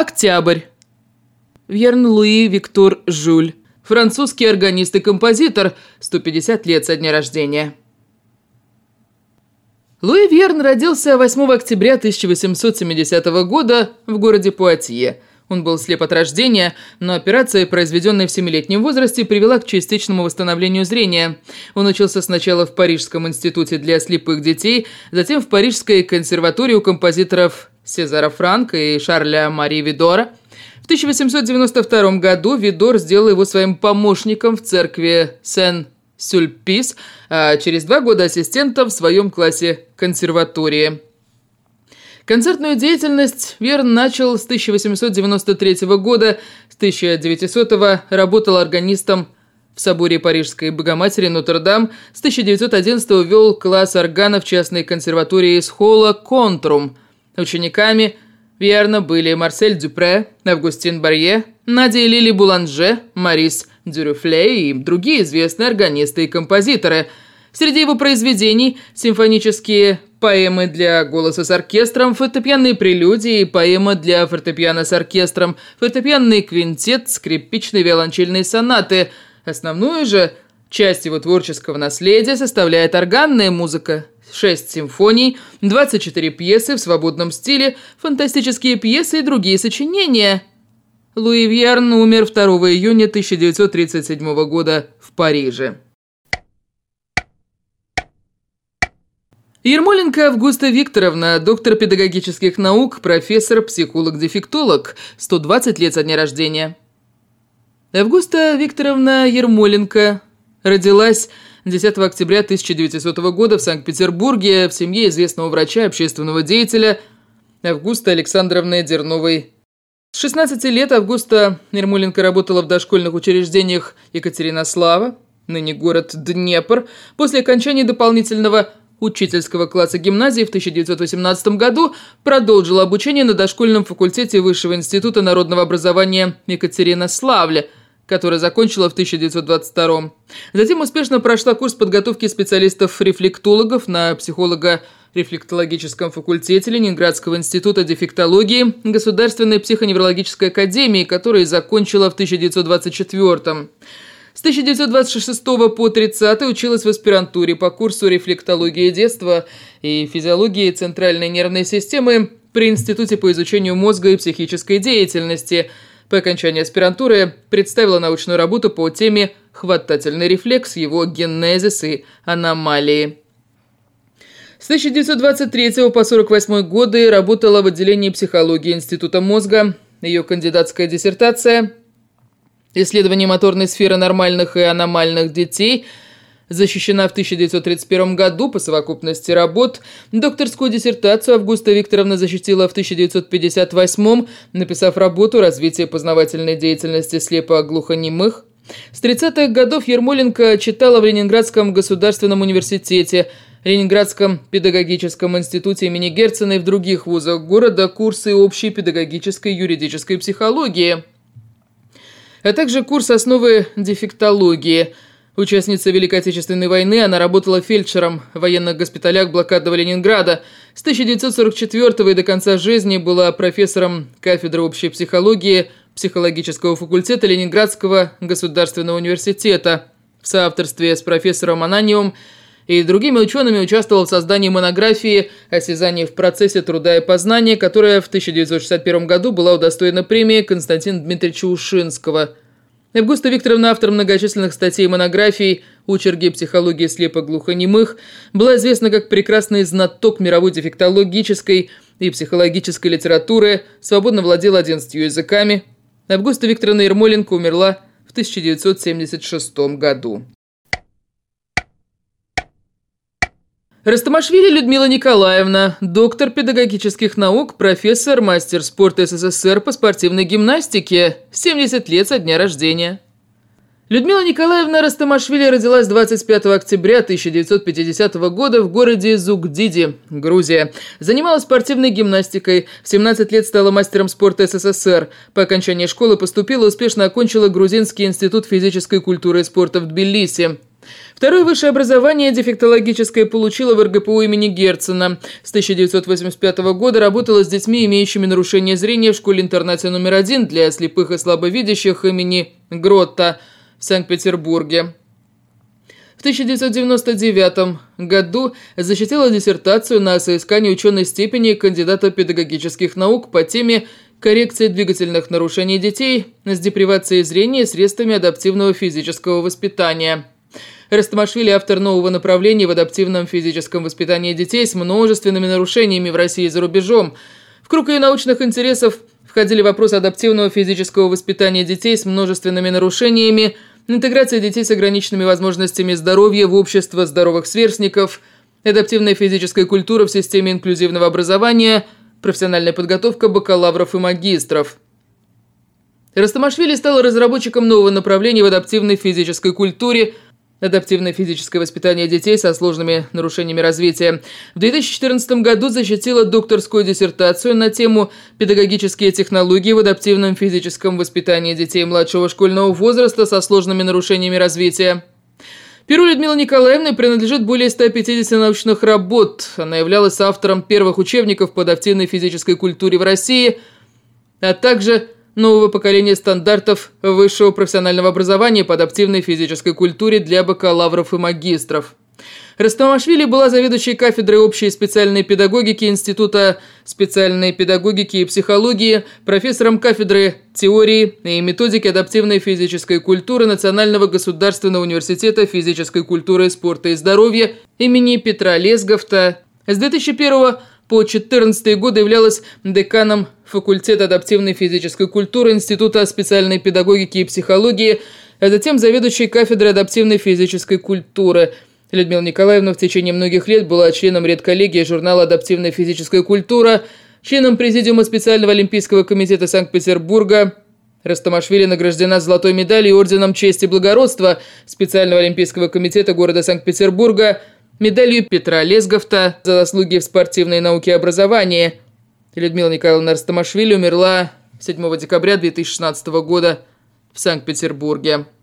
Октябрь. Вьерн Луи Виктор Жюль. Французский органист и композитор. 150 лет со дня рождения. Луи Вьерн родился 8 октября 1870 года в городе Пуатье. Он был слеп от рождения, но операция, произведенная в 7-летнем возрасте, привела к частичному восстановлению зрения. Он учился сначала в Парижском институте для слепых детей, затем в Парижской консерватории у композиторов Сезара Франка и Шарля Мари Видора. В 1892 году Видор сделал его своим помощником в церкви Сен-Сюльпис, а через 2 года ассистентом в своем классе консерватории. Концертную деятельность Вьерн начал с 1893 года, с 1900 работал органистом в соборе Парижской Богоматери Нотр-Дам, с 1911 вел класс органа в частной консерватории Схола Контрум. Учениками Вьерна были Марсель Дюпре, Августин Барье, Надя и Лили Буланже, Марис Дюрюфле и другие известные органисты и композиторы. Среди его произведений симфонические поэмы для голоса с оркестром, фортепианные прелюдии и поэма для фортепиано с оркестром, фортепианный квинтет, скрипичные виолончельные сонаты. Основную же часть его творческого наследия составляет органная музыка. 6 симфоний, 24 пьесы в свободном стиле, фантастические пьесы и другие сочинения. Луи Вьерн умер 2 июня 1937 года в Париже. Ермоленко Августа Викторовна, доктор педагогических наук, профессор, психолог-дефектолог, 120 лет со дня рождения. Августа Викторовна Ермоленко родилась 10 октября 1900 года в Санкт-Петербурге в семье известного врача и общественного деятеля Августы Александровны Дерновой. С 16 лет Августа Ермоленко работала в дошкольных учреждениях Екатеринослава, ныне город Днепр. После окончания дополнительного учительского класса гимназии в 1918 году продолжила обучение на дошкольном факультете Высшего института народного образования Екатеринославля, который закончила в 1922. Затем успешно прошла курс подготовки специалистов-рефлектологов на психолого-рефлектологическом факультете Ленинградского института дефектологии Государственной психоневрологической академии, который закончила в 1924. С 1926 по 30 училась в аспирантуре по курсу рефлектологии детства и физиологии центральной нервной системы при Институте по изучению мозга и психической деятельности. По окончании аспирантуры представила научную работу по теме «Хватательный рефлекс, его генезис и аномалии». С 1923 по 1948 годы работала в отделении психологии Института мозга. Ее кандидатская диссертация «Исследование моторной сферы нормальных и аномальных детей» защищена в 1931 году по совокупности работ. Докторскую диссертацию Августа Викторовна защитила в 1958, написав работу «Развитие познавательной деятельности слепо-глухонемых». С 30-х годов Ермоленко читала в Ленинградском государственном университете, Ленинградском педагогическом институте имени Герцена и в других вузах города курсы общей педагогической и юридической психологии, а также курс «Основы дефектологии». Участница Великой Отечественной войны, она работала фельдшером в военных госпиталях блокадного Ленинграда. С 1944 и до конца жизни была профессором кафедры общей психологии психологического факультета Ленинградского государственного университета. В соавторстве с профессором Ананьевым и другими учеными участвовал в создании монографии «Осязание в процессе труда и познания», которая в 1961 году была удостоена премии Константина Дмитриевича Ушинского. Августа Викторовна, автор многочисленных статей и монографий «Очерки психологии слепо-глухонемых», была известна как прекрасный знаток мировой дефектологической и психологической литературы, свободно владела 11 языками. Августа Викторовна Ермоленко умерла в 1976 году. Растамашвили Людмила Николаевна, доктор педагогических наук, профессор, мастер спорта СССР по спортивной гимнастике, 70 лет со дня рождения. Людмила Николаевна Растамашвили родилась 25 октября 1950 года в городе Зугдиди, Грузия. Занималась спортивной гимнастикой, в 17 лет стала мастером спорта СССР. По окончании школы поступила и успешно окончила Грузинский институт физической культуры и спорта в Тбилиси. В Второе высшее образование дефектологическое получила в РГПУ имени Герцена. С 1985 года работала с детьми, имеющими нарушение зрения в школе-интернате номер 1 для слепых и слабовидящих имени Гротта в Санкт-Петербурге. В 1999 году защитила диссертацию на соискание ученой степени кандидата педагогических наук по теме «Коррекция двигательных нарушений детей с депривацией зрения средствами адаптивного физического воспитания». Растамашвили – автор нового направления в адаптивном физическом воспитании детей с множественными нарушениями в России и за рубежом. В круг ее научных интересов входили вопросы адаптивного физического воспитания детей с множественными нарушениями, интеграция детей с ограниченными возможностями здоровья в общество здоровых сверстников, адаптивная физическая культура в системе инклюзивного образования, профессиональная подготовка бакалавров и магистров. Растамашвили стала разработчиком нового направления в адаптивной физической культуре, адаптивное физическое воспитание детей со сложными нарушениями развития. В 2014 году защитила докторскую диссертацию на тему «Педагогические технологии в адаптивном физическом воспитании детей младшего школьного возраста со сложными нарушениями развития». Перу Людмилы Николаевны принадлежит более 150 научных работ. Она являлась автором первых учебников по адаптивной физической культуре в России, а также нового поколения стандартов высшего профессионального образования по адаптивной физической культуре для бакалавров и магистров. Растамашвили была заведующей кафедрой общей и специальной педагогики Института специальной педагогики и психологии, профессором кафедры теории и методики адаптивной физической культуры Национального государственного университета физической культуры, спорта и здоровья имени Петра Лесговта. С 2001 по 2014 годы являлась деканом факультета адаптивной физической культуры Института специальной педагогики и психологии, а затем заведующей кафедрой адаптивной физической культуры. Людмила Николаевна в течение многих лет была членом редколлегии журнала «Адаптивная физическая культура», членом Президиума Специального олимпийского комитета Санкт-Петербурга. Растамашвили награждена золотой медалью и орденом чести и благородства Специального олимпийского комитета города Санкт-Петербурга, медалью Петра Лесговта за заслуги в спортивной науке и образовании. Людмила Николаевна Растамашвили умерла 7 декабря 2016 года в Санкт-Петербурге.